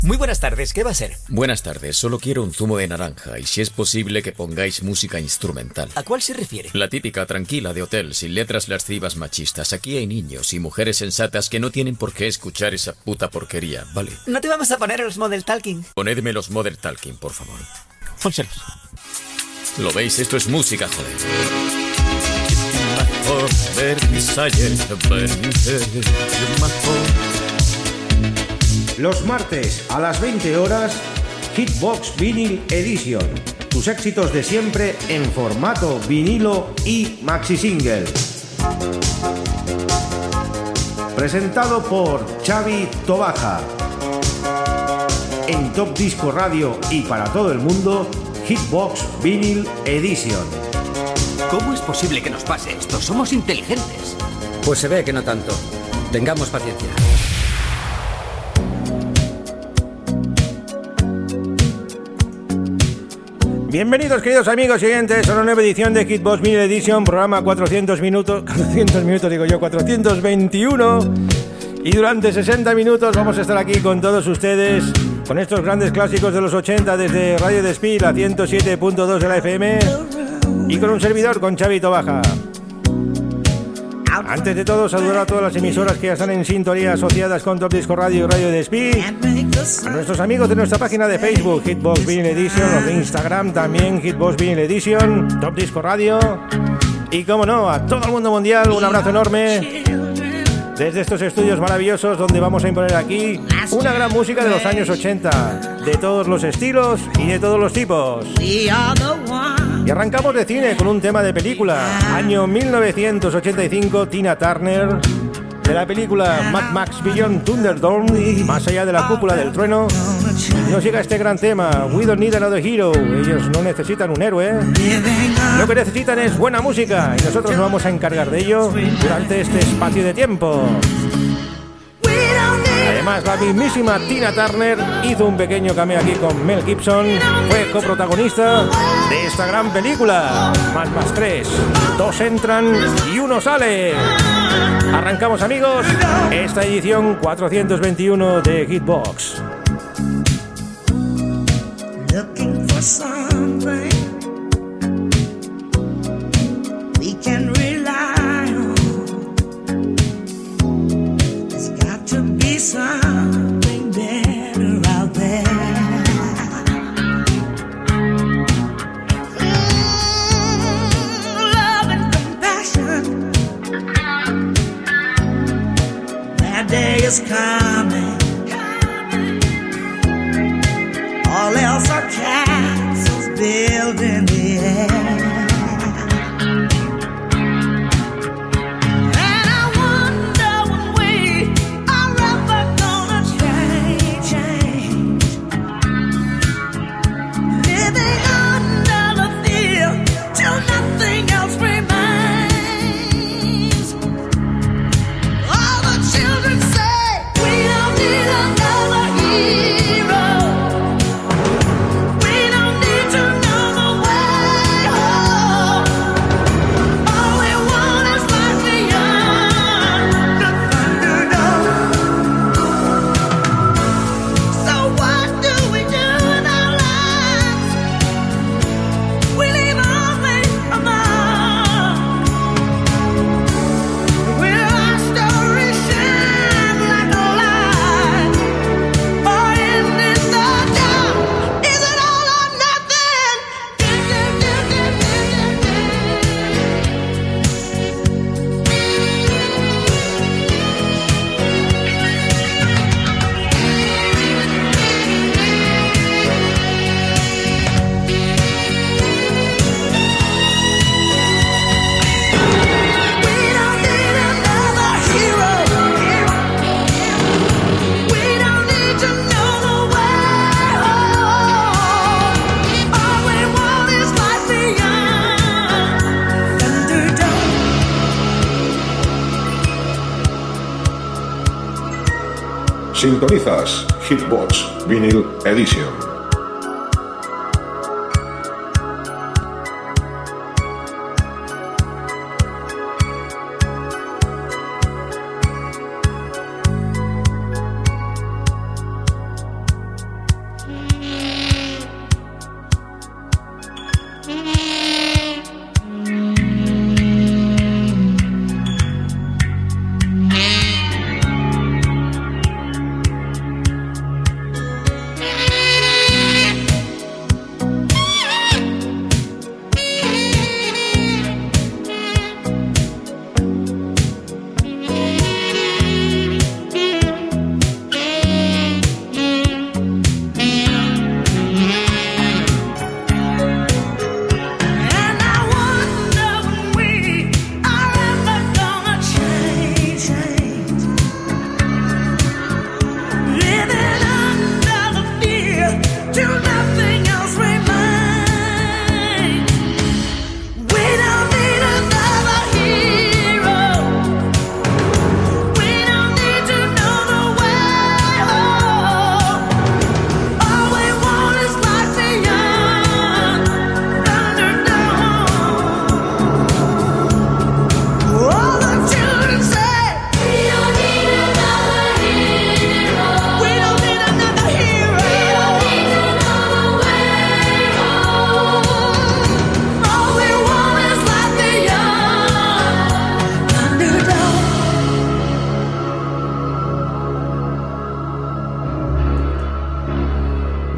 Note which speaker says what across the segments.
Speaker 1: Muy buenas tardes, ¿qué va a ser?
Speaker 2: Buenas tardes, solo quiero un zumo de naranja y si es posible que pongáis música instrumental.
Speaker 1: ¿A cuál se refiere?
Speaker 2: La típica, tranquila, de hotel, sin letras lascivas machistas. Aquí hay niños y mujeres sensatas que no tienen por qué escuchar esa puta porquería, ¿vale?
Speaker 1: No te vamos a poner los Model Talking.
Speaker 2: Ponedme los Model Talking, por favor.
Speaker 1: Pónselos.
Speaker 2: ¿Lo veis? Esto es música, joder.
Speaker 3: Los martes a las 20 horas, Hitbox Vinyl Edition. Tus éxitos de siempre en formato vinilo y maxi single. Presentado por Xavi Tobaja. En Top Disco Radio y para todo el mundo, Hitbox Vinyl Edition.
Speaker 1: ¿Cómo es posible que nos pase esto? Somos inteligentes.
Speaker 4: Pues se ve que no tanto. Tengamos paciencia.
Speaker 3: Bienvenidos, queridos amigos y oyentes, a una nueva edición de Hitbox Vinyl Edition, programa 421, y durante 60 minutos vamos a estar aquí con todos ustedes, con estos grandes clásicos de los 80 desde Radio Despí, la 107.2 de la FM, y con un servidor, con Xavi Tobaja. Antes de todo, saludar a todas las emisoras que ya están en sintonía asociadas con Top Disco Radio y Radio Despí, a nuestros amigos de nuestra página de Facebook, Hitbox Vinyl Edition, los de Instagram también, Hitbox Vinyl Edition, Top Disco Radio, y como no, a todo el mundo mundial, un abrazo enorme desde estos estudios maravillosos donde vamos a imponer aquí una gran música de los años 80, de todos los estilos y de todos los tipos. Y arrancamos de cine con un tema de película, año 1985, Tina Turner, de la película Mad Max Beyond Thunderdome, más allá de la cúpula del trueno. Nos llega este gran tema, We Don't Need Another Hero. Ellos no necesitan un héroe, lo que necesitan es buena música y nosotros nos vamos a encargar de ello durante este espacio de tiempo. Además, la mismísima Tina Turner hizo un pequeño cameo aquí con Mel Gibson, fue coprotagonista de esta gran película, Mad Max 3. 2 entran y 1 sale. Arrancamos, amigos, esta edición 421 de Hitbox.
Speaker 5: Looking for something we can rely on. There's got to be something better out there. Love and compassion. That day is coming. All else are castles built in the air. And I wonder when we are ever gonna change. Living under the fear till nothing else remains. All the children say we don't need another hero.
Speaker 6: Sintonizas Hitbox Vinyl Edition.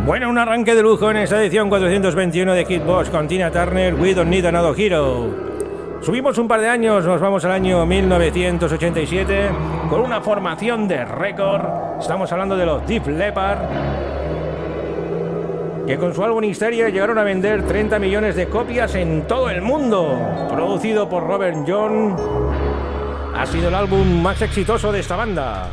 Speaker 3: Bueno, un arranque de lujo en esta edición 421 de Hitbox con Tina Turner, We Don't Need Another Hero. Subimos un par de años, nos vamos al año 1987 con una formación de récord. Estamos hablando de los Def Leppard, que con su álbum Hysteria llegaron a vender 30 millones de copias en todo el mundo. Producido por Robert John, ha sido el álbum más exitoso de esta banda.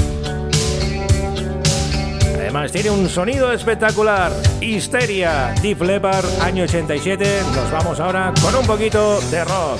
Speaker 3: Además tiene un sonido espectacular. Hysteria, Def Leppard, año 87. Nos vamos ahora con un poquito de rock.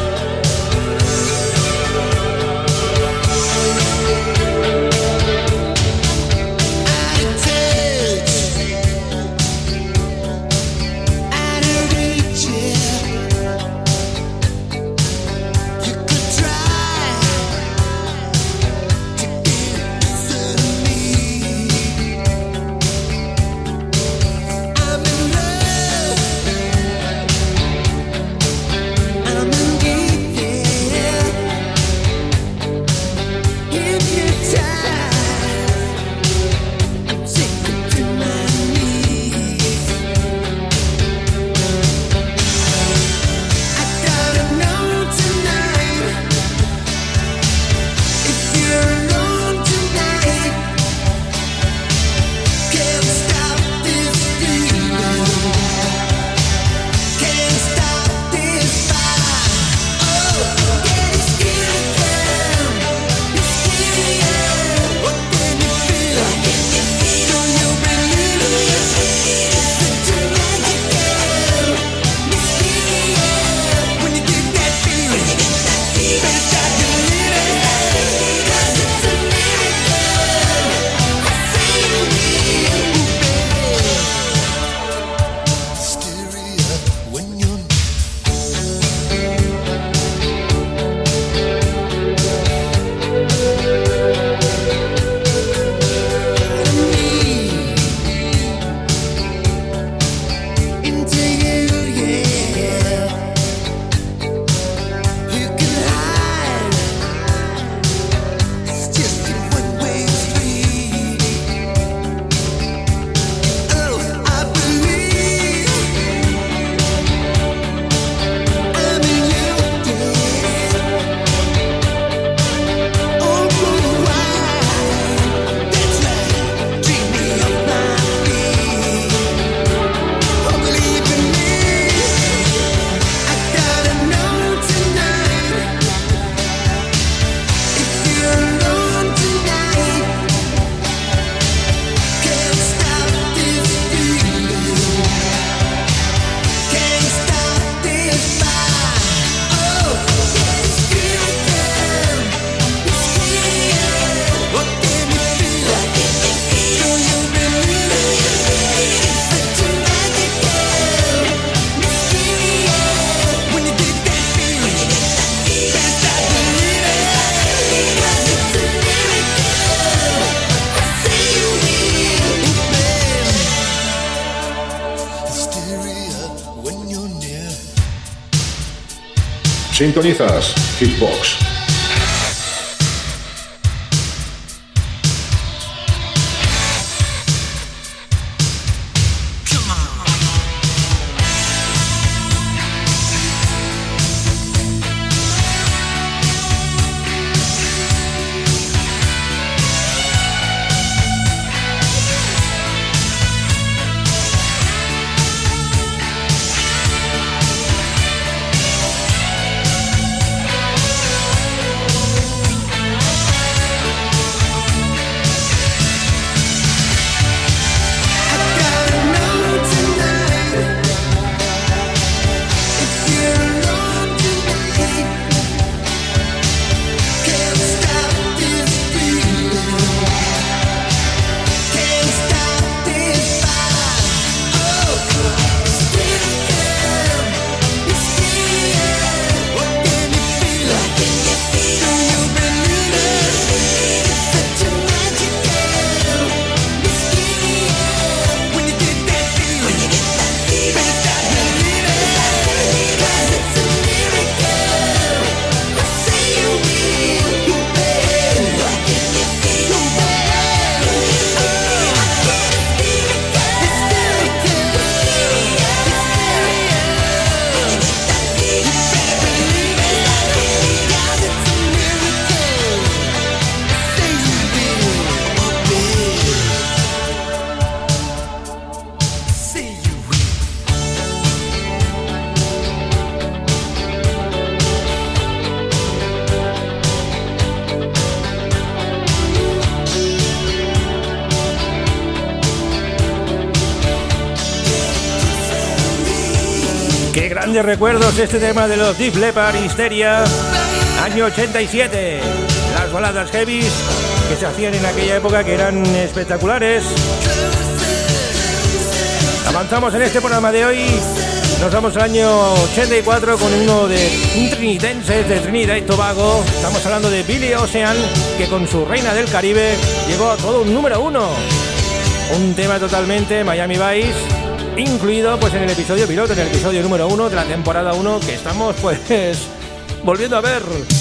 Speaker 6: Sintonizas Hitbox.
Speaker 3: Qué grandes recuerdos este tema de los Def Leppard, Histeria, año 87. Las baladas heavies que se hacían en aquella época que eran espectaculares. Avanzamos en este programa de hoy. Nos vamos al año 84 con uno de un trinitense de Trinidad y Tobago. Estamos hablando de Billy Ocean, que con su Reina del Caribe llegó a todo un número 1. Un tema totalmente Miami Vice, incluido pues en el episodio piloto, en el episodio número 1 de la temporada 1, que estamos pues volviendo a ver.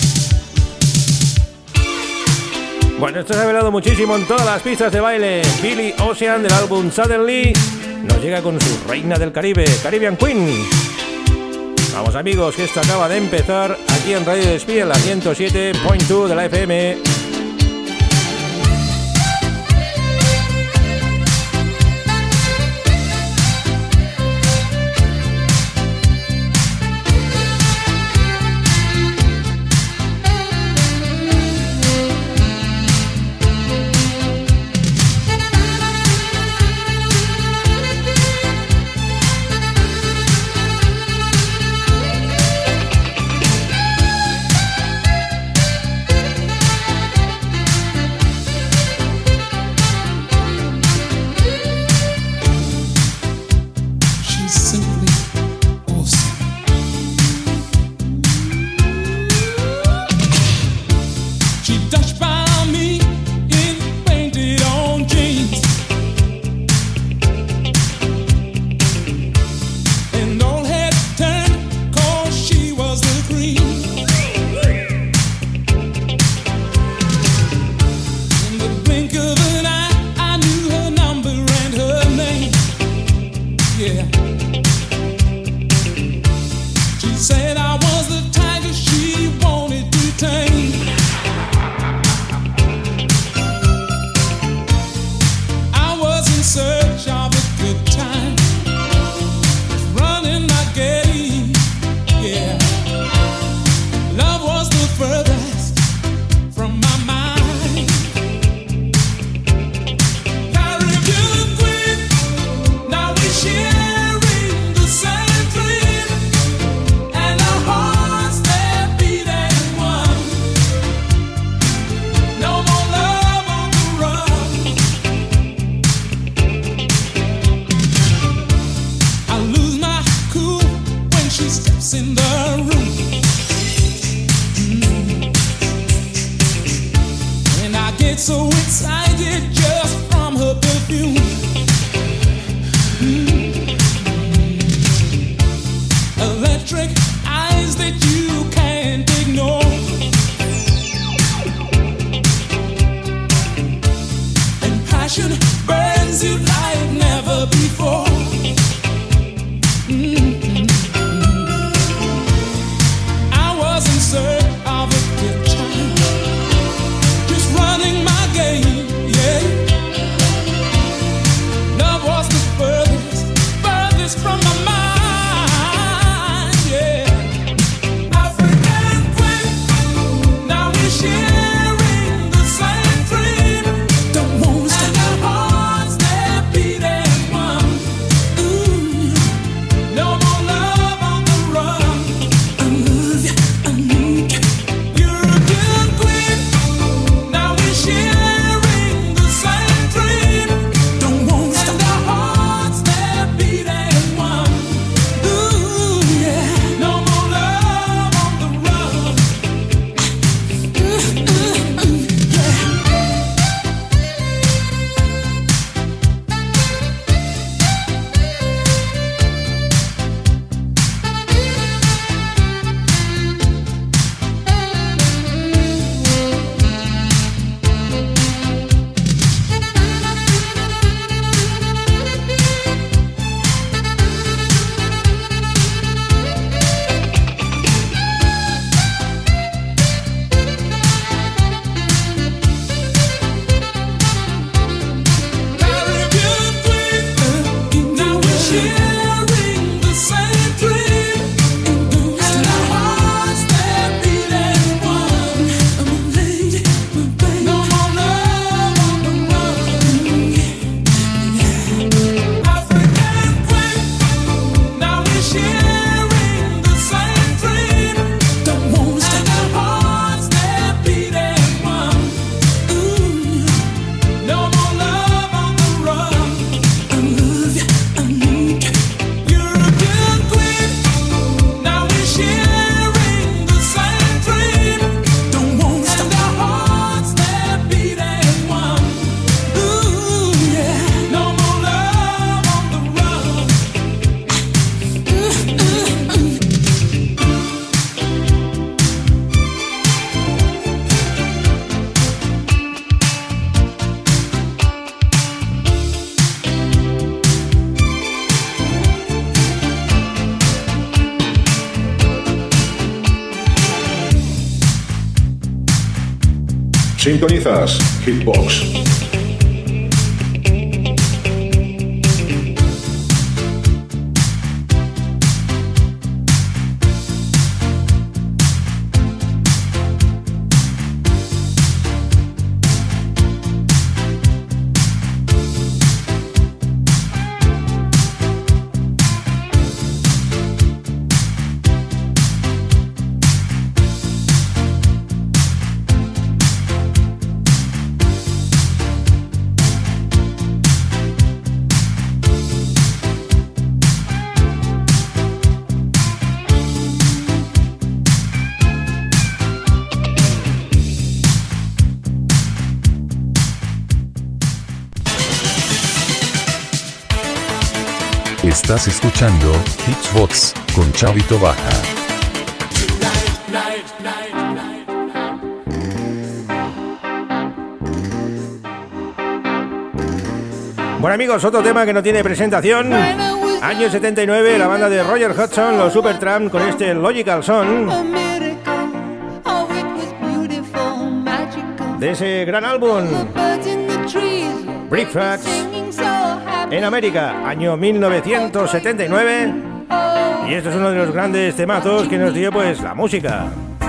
Speaker 3: Bueno, esto se ha velado muchísimo en todas las pistas de baile. Billy Ocean del álbum Suddenly nos llega con su Reina del Caribe, Caribbean Queen. Vamos amigos, que esto acaba de empezar aquí en Radio Despí, en la 107.2 de la FM.
Speaker 6: Sintonizas Hitbox.
Speaker 7: Estás escuchando Hitbox con Chavito Baja.
Speaker 3: Bueno amigos, otro tema que no tiene presentación. Año 79, la banda de Roger Hodgson, los Supertramp, con este Logical Song de ese gran álbum Breakfast en América, año 1979. Y esto es uno de los grandes temazos que nos dio pues la música.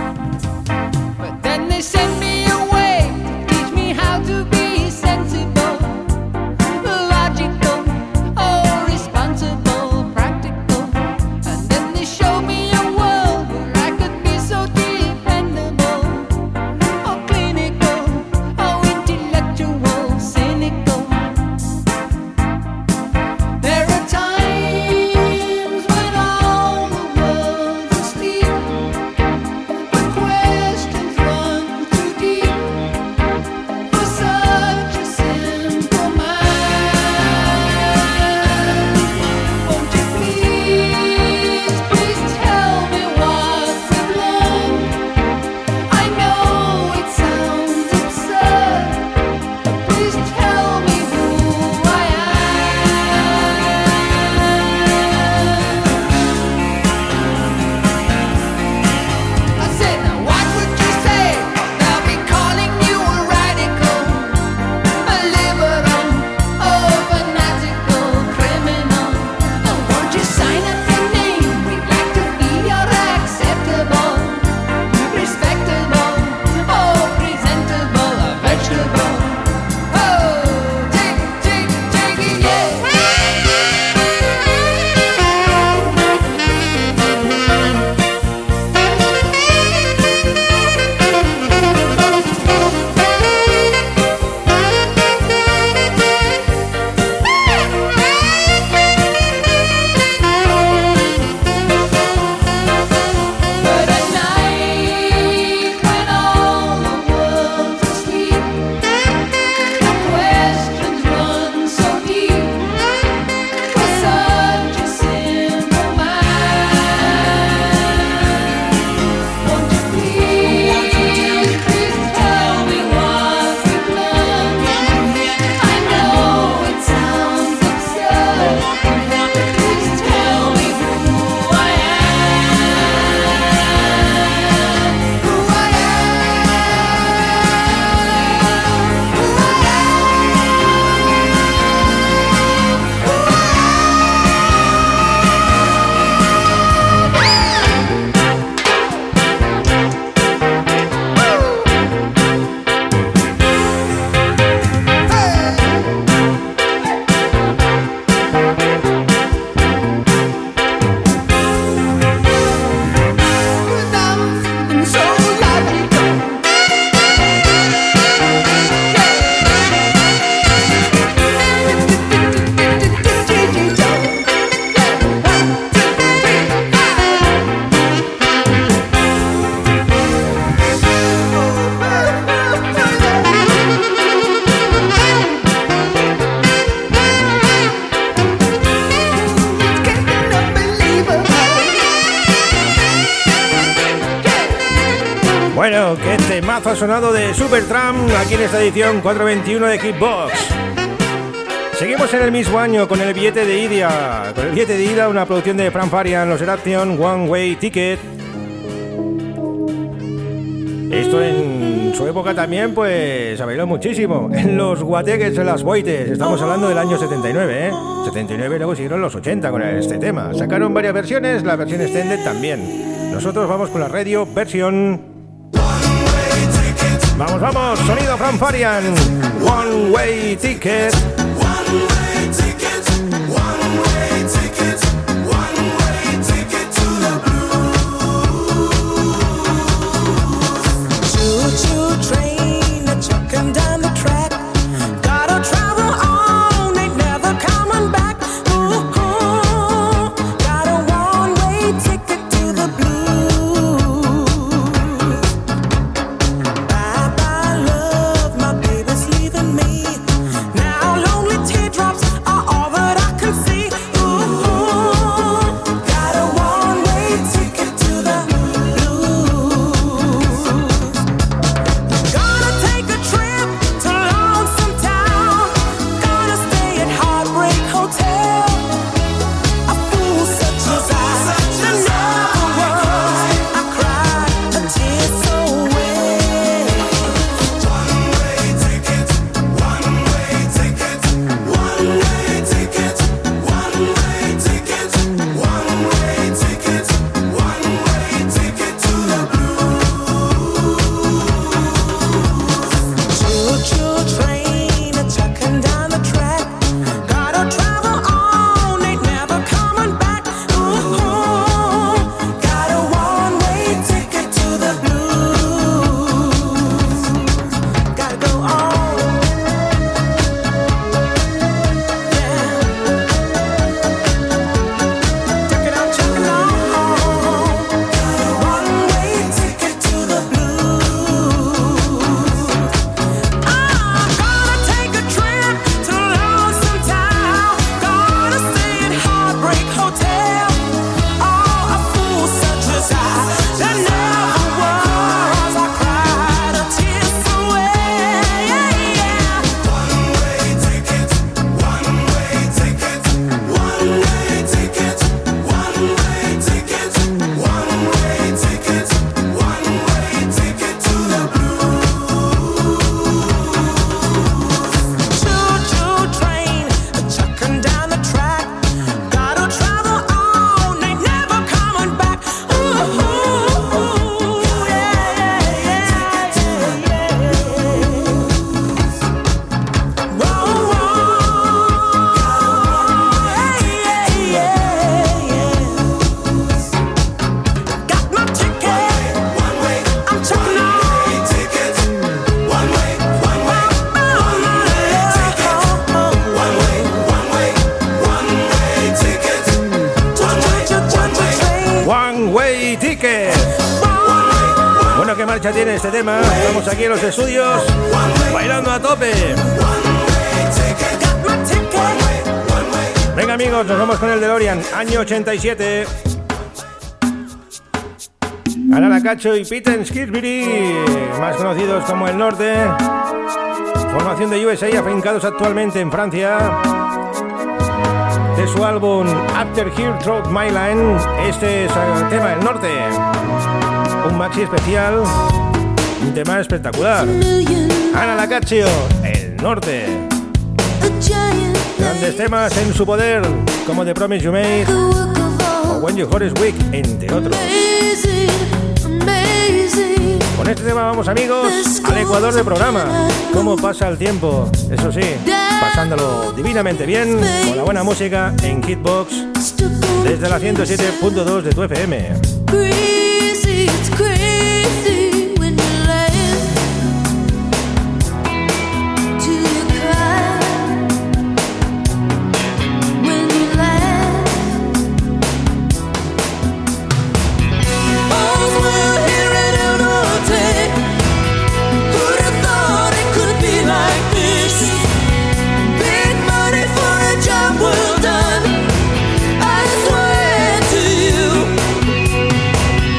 Speaker 3: Bueno, qué temazo ha sonado de Supertramp aquí en esta edición 421 de Hitbox. Seguimos en el mismo año con el billete de ida. Con el billete de ida, una producción de Frank Farian, Los Eruption, One Way Ticket. Esto en su época también, pues, se bailó muchísimo. En los guateques, en las boites. Estamos hablando del año 79, ¿eh? 79, luego siguieron los 80 con este tema. Sacaron varias versiones, la versión extended también. Nosotros vamos con la radio versión... Vamos, vamos, sonido Frank Farian. One Way Ticket. Tiene este tema, estamos aquí en los estudios bailando a tope. Venga amigos, nos vamos con el DeLorean, año 87. Alana Cacho y Pete Skirsbury, más conocidos como El Norte, formación de USA, afincados actualmente en Francia. De su álbum After Here Through My Line, este es el tema El Norte, un maxi especial, un tema espectacular. Ana Lacaccio, El Norte. Grandes temas en su poder, como The Promise You Made o When Your Heart Is Weak, entre otros. Con este tema vamos amigos al Ecuador del programa. Cómo pasa el tiempo, eso sí, pasándolo divinamente bien con la buena música en Hitbox desde la 107.2 de tu FM.
Speaker 5: It's crazy when you laugh till you cry. When you laugh, all's well here at El Norte. Who'd have thought it could be like this? Big money for a job well done. I swear to you.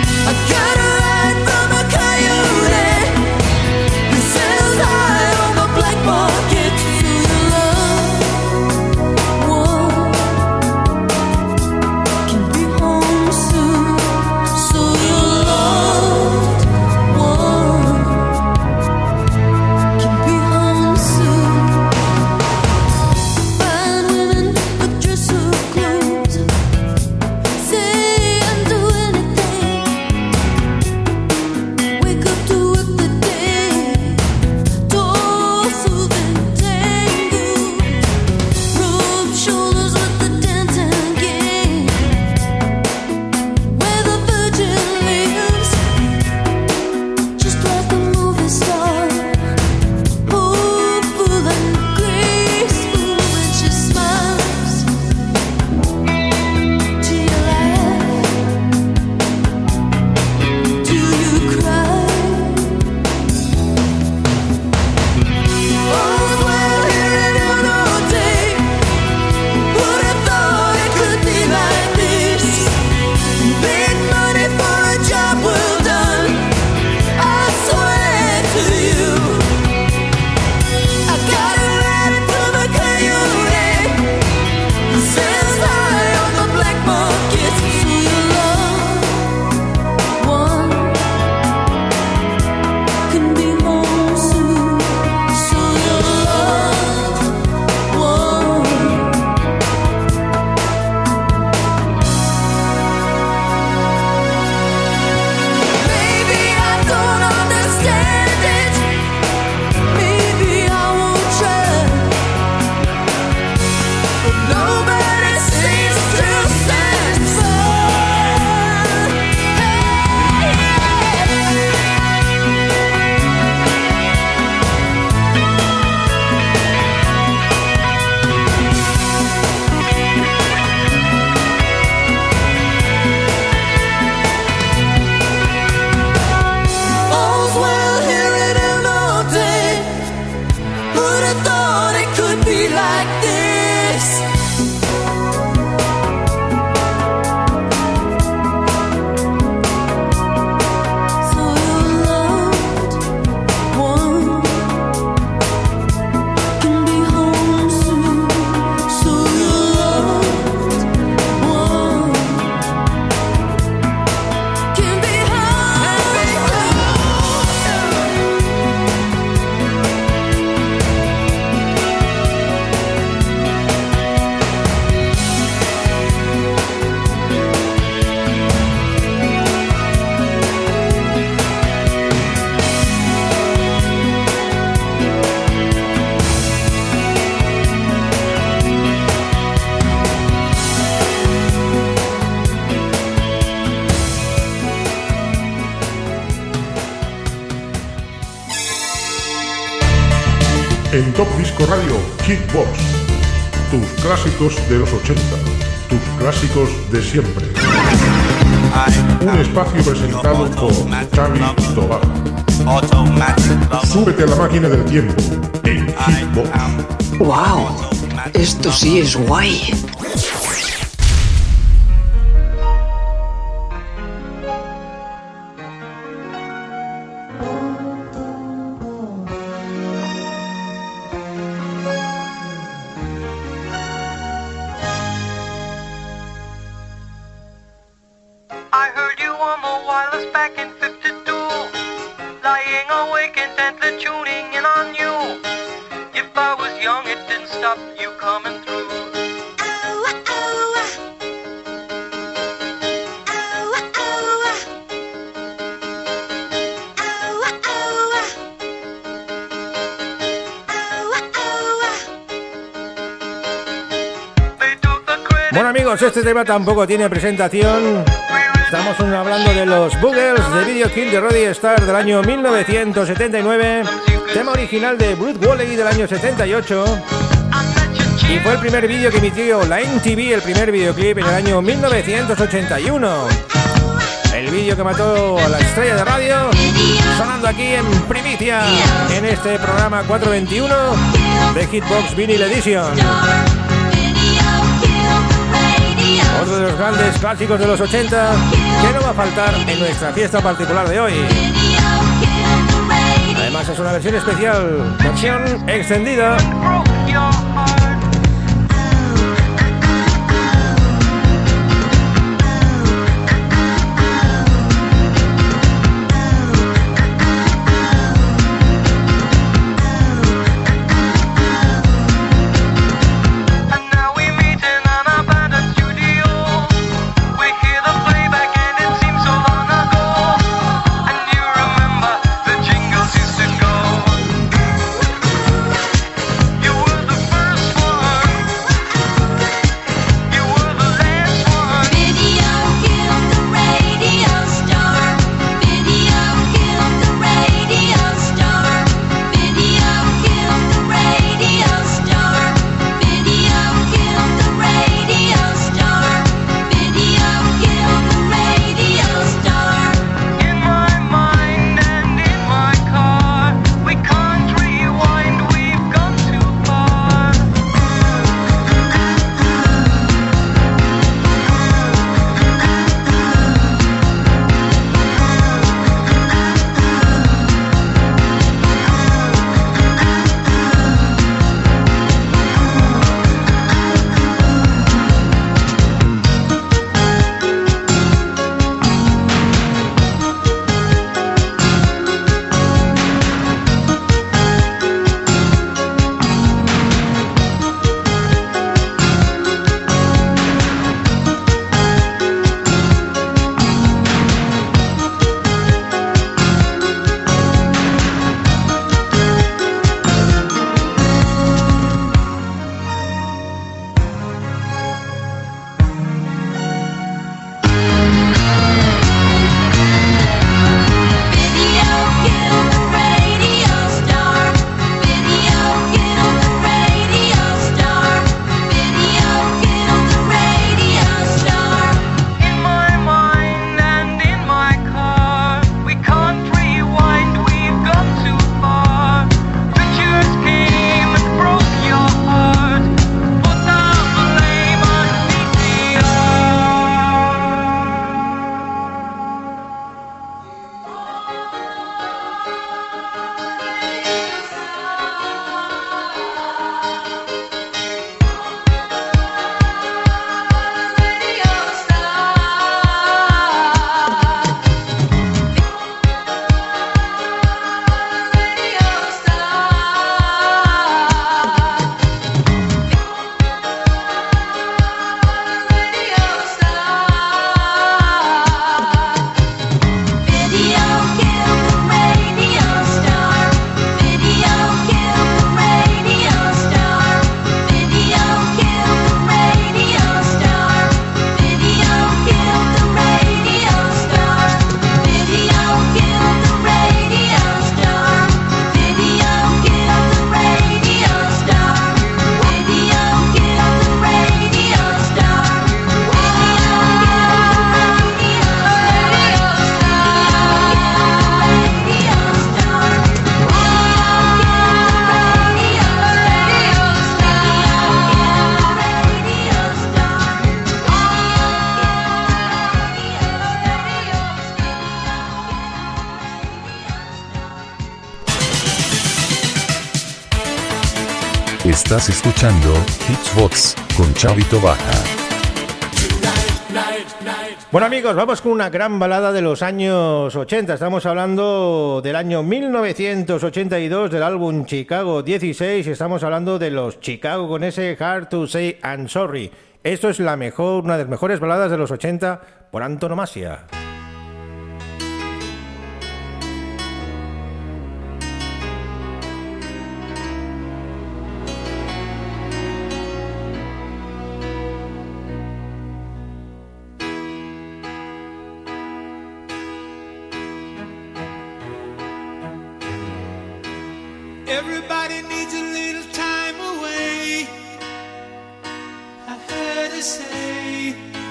Speaker 6: En Top Disco Radio Hitbox, tus clásicos de los 80, tus clásicos de siempre. Un espacio presentado por Xavi Tobar. Súbete a la máquina del tiempo en Hitbox.
Speaker 8: ¡Wow! Esto sí es guay.
Speaker 3: Bueno amigos, este tema tampoco tiene presentación. Estamos hablando de los Boogers de Video Kill de Roddy Star del año 1979, tema original de Brute Woolley del año 78, y fue el primer vídeo que emitió la MTV, el primer videoclip en el año 1981. El vídeo que mató a la estrella de radio, sonando aquí en primicia en este programa 421 de Hitbox Vinyl Edition. Otro de los grandes clásicos de los 80 que no va a faltar en nuestra fiesta particular de hoy. Además es una versión especial, versión extendida.
Speaker 5: You were the first
Speaker 7: Estás escuchando Hitsbox con Chavito Baja.
Speaker 3: Bueno amigos, vamos con una gran balada de los años 80. Estamos hablando del año 1982, del álbum Chicago 16. Estamos hablando de los Chicago con ese Hard to Say I'm Sorry. Esto es una de las mejores baladas de los 80 por antonomasia.
Speaker 5: Everybody needs a little time away, I heard her say,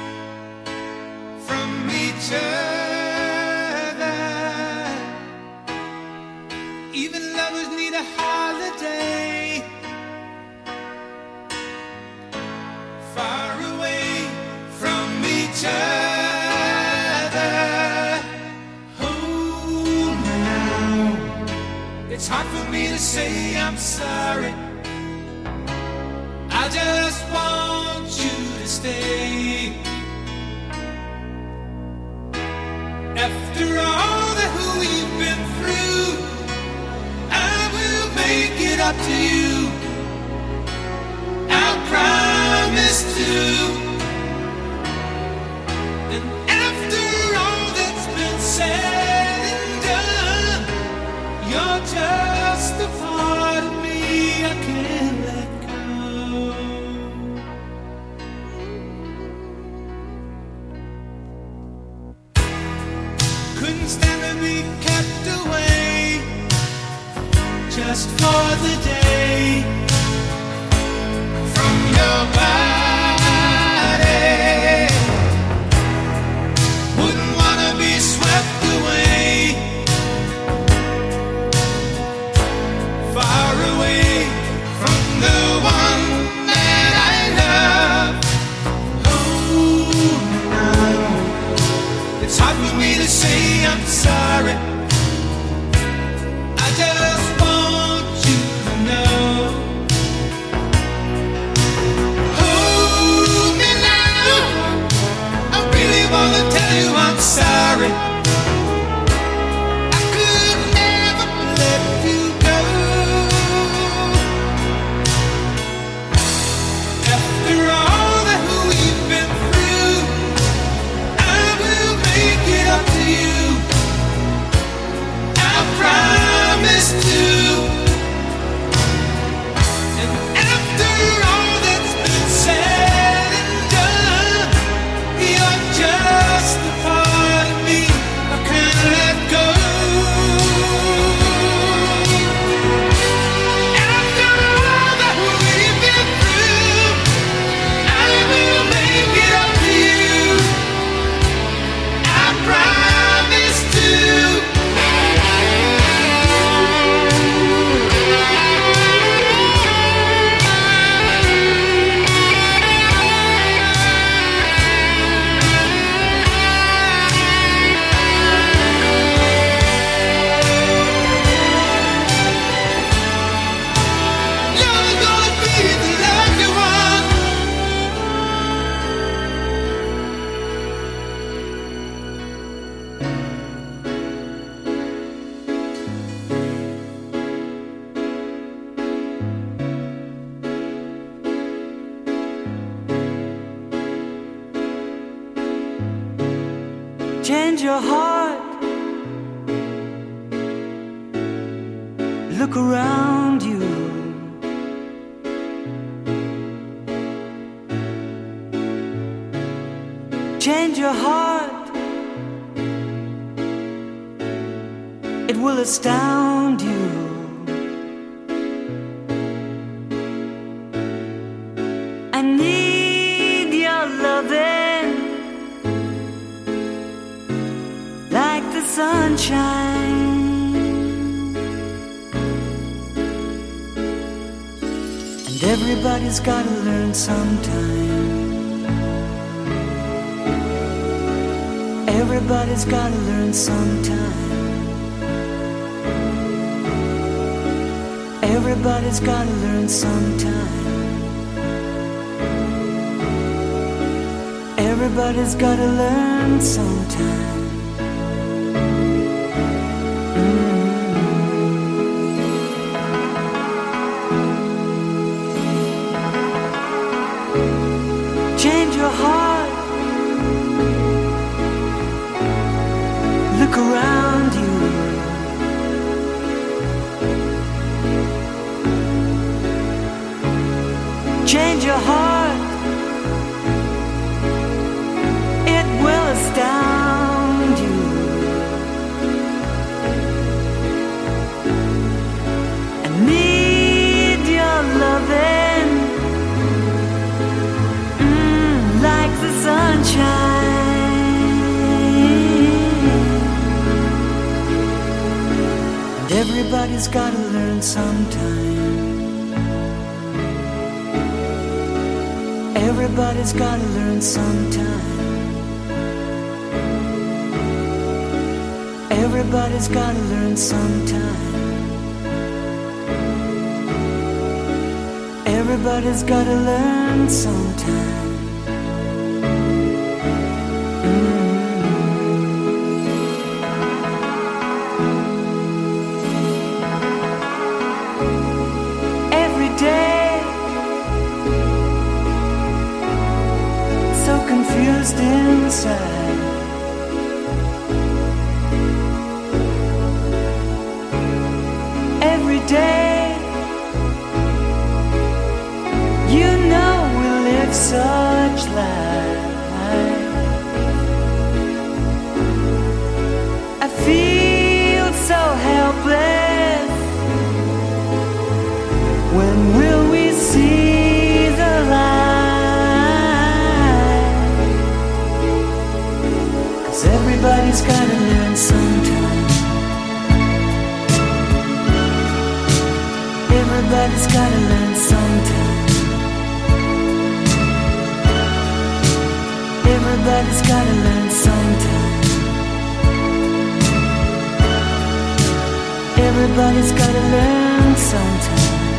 Speaker 5: from each other. Even lovers need a holiday, far away from each other. Hold me now, it's hard for me to say I'm sorry. I just want you to stay. After all that we've been through, I will make it up to you. I promise to. And after all that's been said and done, you're just a part of me I can't let go. Couldn't stand to be kept away just for the day from your body. Wouldn't wanna be swept away, far away from the one that I love. Oh, no, it's hard for me to say I'm sorry. I just want you to know. Hold me now, I really wanna tell you I'm sorry. I could never let you go. After all that we've been through, I will make it up to you. I promise to. And after all that's been said and done, you're just a part of me I can't let go. After all that we've been through, I will make it up to you. I promise to. You're gonna be the lucky one.
Speaker 9: Change your heart. Look around you. Change your heart. It will astound you. I need your loving like the sunshine. And everybody's gotta learn sometime. Everybody's gotta learn sometime. Everybody's gotta learn sometime. Everybody's gotta learn sometime. Change your heart. Look around you. Change your heart. It will astound you. I need your loving, like the sunshine. And everybody's gotta learn sometime. Everybody's gotta learn sometime. Everybody's gotta learn sometime. Everybody's gotta learn sometime. Every day, so confused inside. Every day, you know we live such life. I feel so helpless. When will we see the light? 'Cause everybody's gotta learn sometime. Everybody's gotta learn sometime. Everybody's gotta learn sometime. Everybody's gotta learn sometime.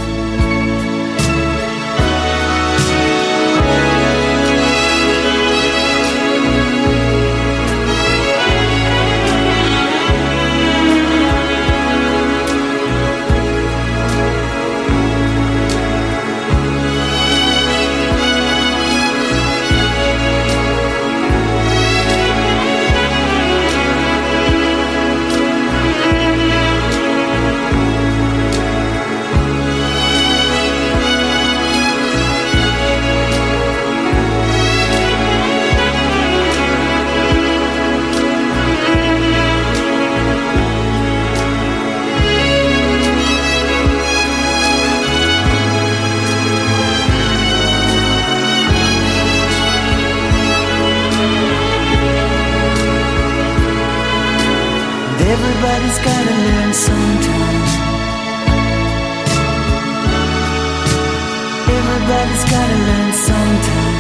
Speaker 9: Everybody's gotta learn sometime. Everybody's gotta learn sometime.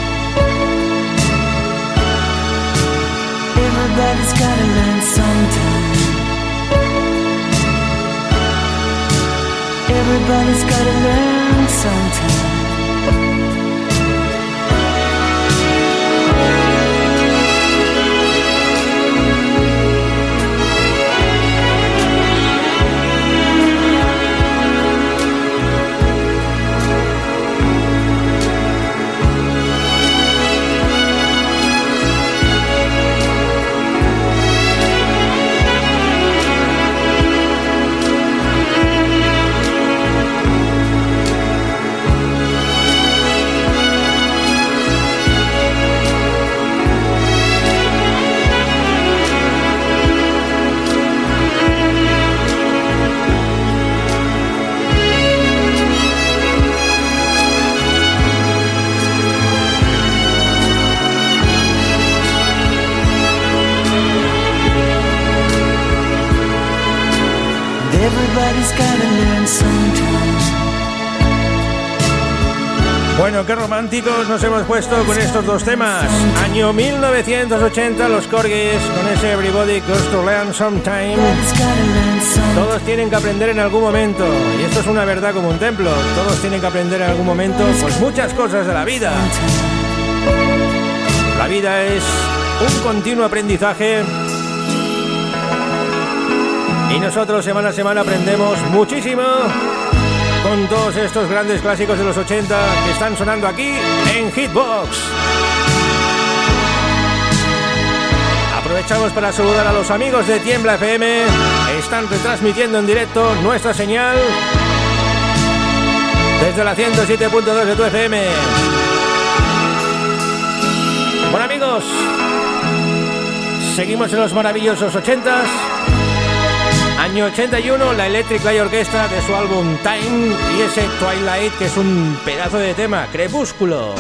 Speaker 9: Everybody's gotta learn sometime. Everybody's gotta learn sometime. Everybody's gotta learn sometime.
Speaker 3: Bueno, qué románticos nos hemos puesto con estos dos temas. Año 1980, los Corgis con ese Everybody Goes to Learn Sometime. Todos tienen que aprender en algún momento, y esto es una verdad como un templo. Todos tienen que aprender en algún momento pues muchas cosas de la vida. La vida es un continuo aprendizaje y nosotros semana a semana aprendemos muchísimo con todos estos grandes clásicos de los 80 que están sonando aquí en Hitbox. Aprovechamos para saludar a los amigos de Tiembla FM. Están retransmitiendo en directo nuestra señal desde la 107.2 de tu FM. Bueno, amigos, seguimos en los maravillosos 80s. Año 81, la Electric Light Orchestra de su álbum Time y ese Twilight, que es un pedazo de tema, Crepúsculo.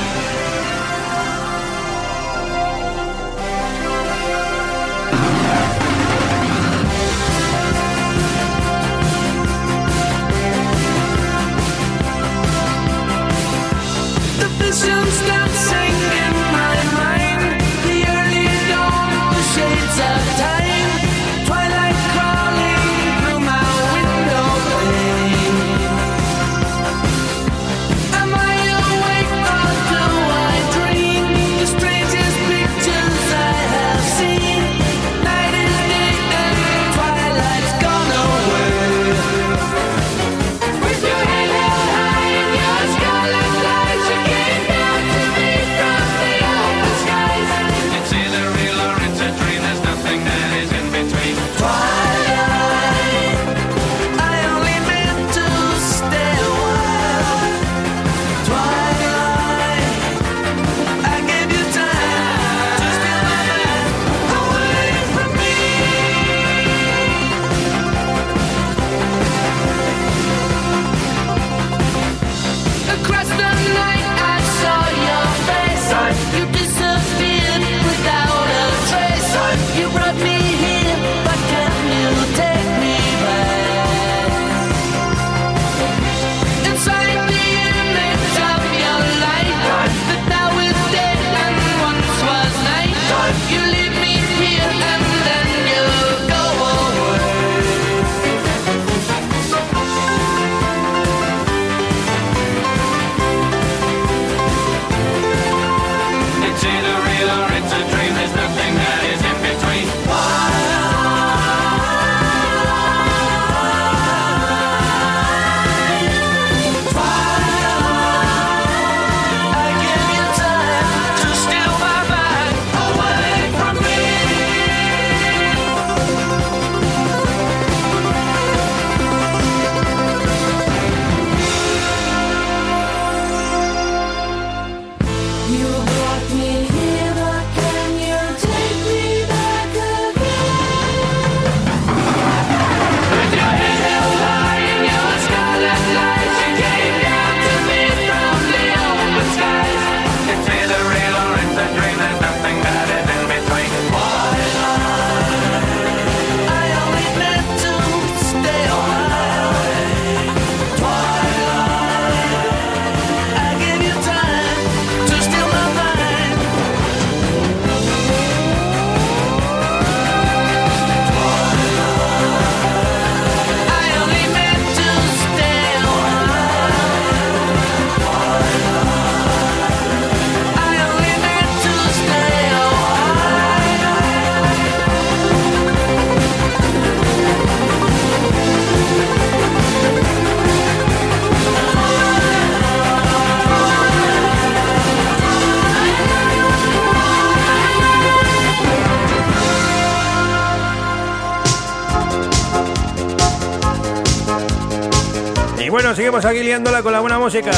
Speaker 3: Y bueno, seguimos aquí liándola con la buena música.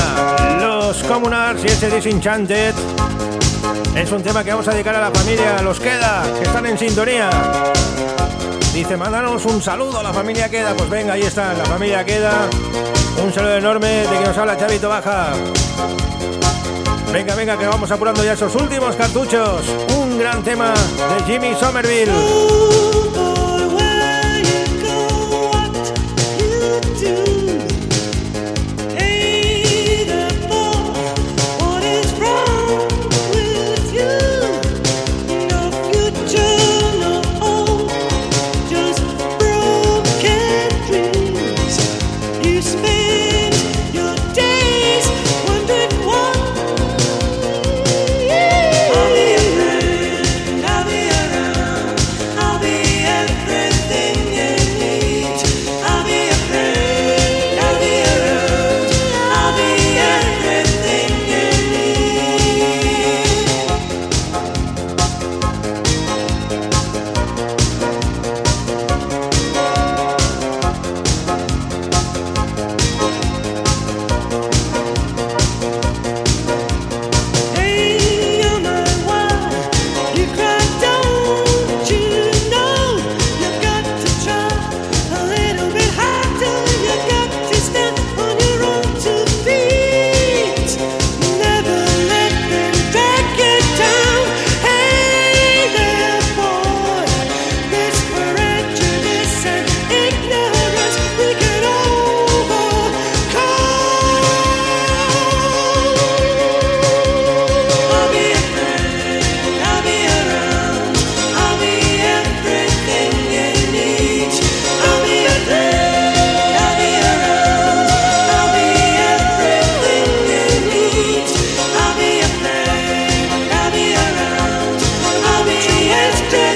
Speaker 3: Los Communards y ese Disenchanted es un tema que vamos a dedicar a la familia Los Queda, que están en sintonía. Dice, mándanos un saludo a la familia Queda. Pues venga, ahí está, la familia Queda. Un saludo enorme de que nos habla Chavito Baja. Venga, venga, que vamos apurando ya esos últimos cartuchos. Un gran tema de Jimmy Somerville.
Speaker 10: Just broken.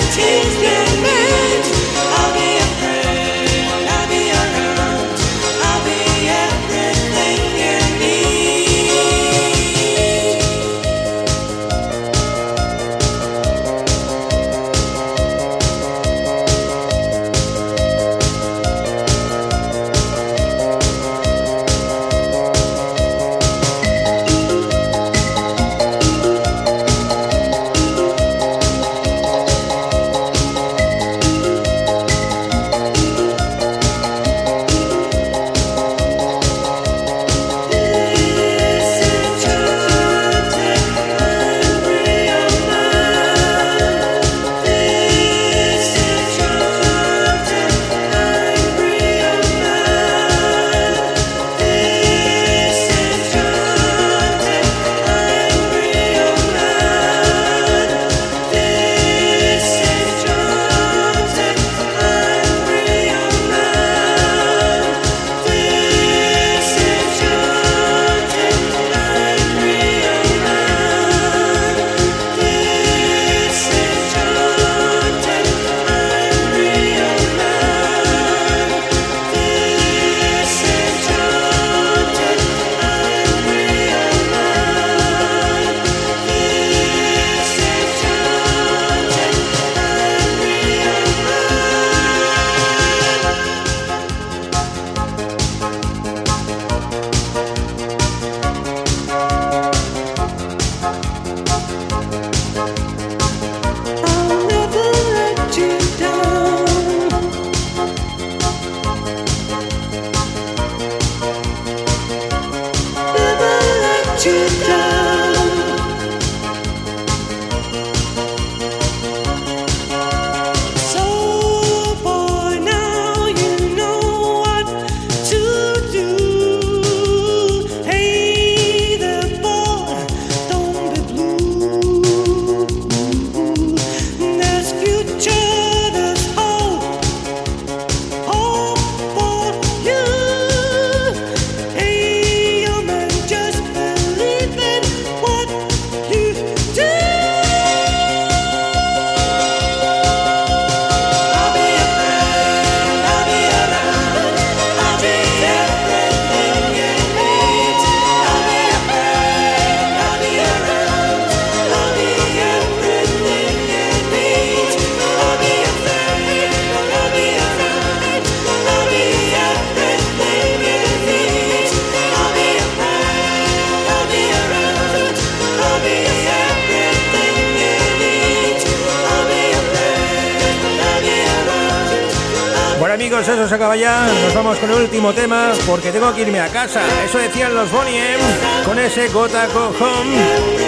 Speaker 3: amigos, eso se acaba ya. Nos vamos con el último tema porque tengo que irme a casa. Eso decían los Bonnie M con ese Gotta Go Home.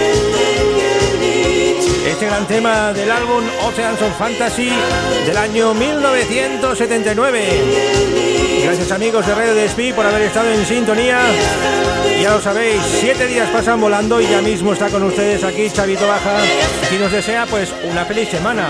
Speaker 3: Este gran tema del álbum Oceans of Fantasy del año 1979. Gracias amigos de Radio Despí por haber estado en sintonía. Ya lo sabéis, 7 días pasan volando y ya mismo está con ustedes aquí Chavito Baja y nos desea pues una feliz semana.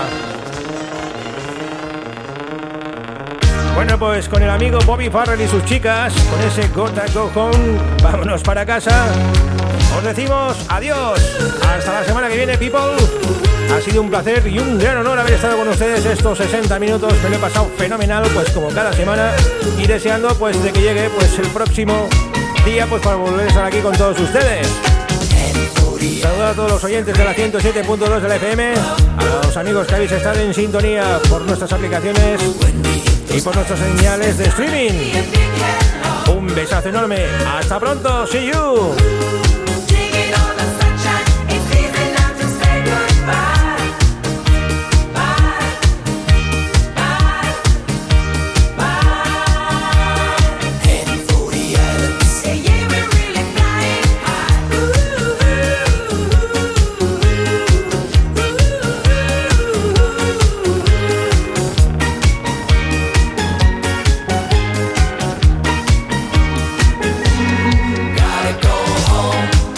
Speaker 3: Bueno, pues con el amigo Bobby Farrell y sus chicas, con ese Gotta Go Home, vámonos para casa. Os decimos adiós. Hasta la semana que viene, people. Ha sido un placer y un gran honor haber estado con ustedes estos 60 minutos. Me lo he pasado fenomenal, pues como cada semana. Y deseando pues de que llegue pues el próximo día pues para volver a estar aquí con todos ustedes. Saludos a todos los oyentes de la 107.2 de la FM, a los amigos que habéis estado en sintonía por nuestras aplicaciones y por nuestras señales de streaming. Un besazo enorme. Hasta pronto. See you.
Speaker 5: Gotta go home.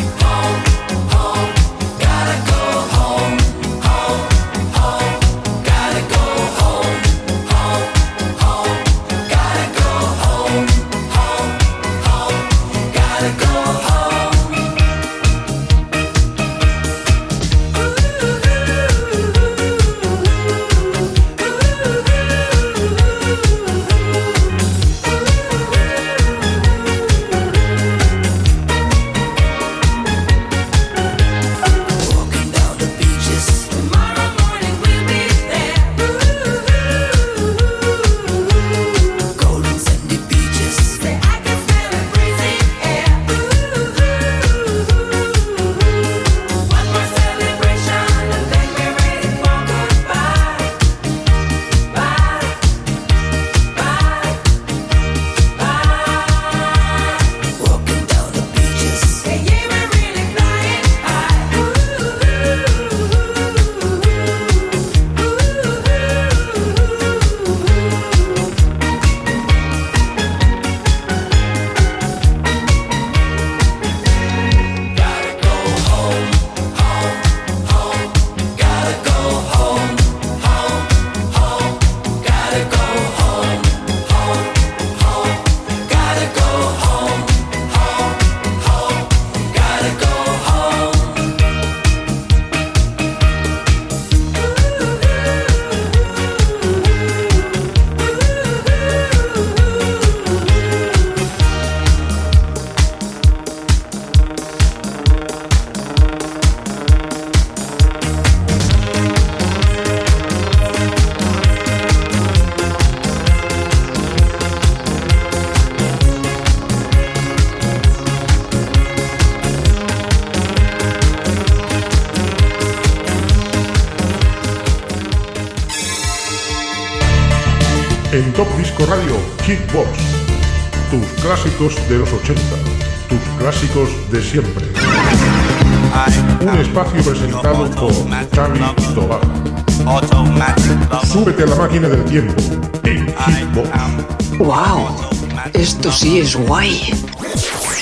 Speaker 6: En Top Disco Radio, Hitbox. Tus clásicos de los 80. Tus clásicos de siempre. Un espacio presentado por Xavi Tobaga. Súbete a la máquina del tiempo en Hitbox.
Speaker 8: ¡Wow! Esto sí es guay.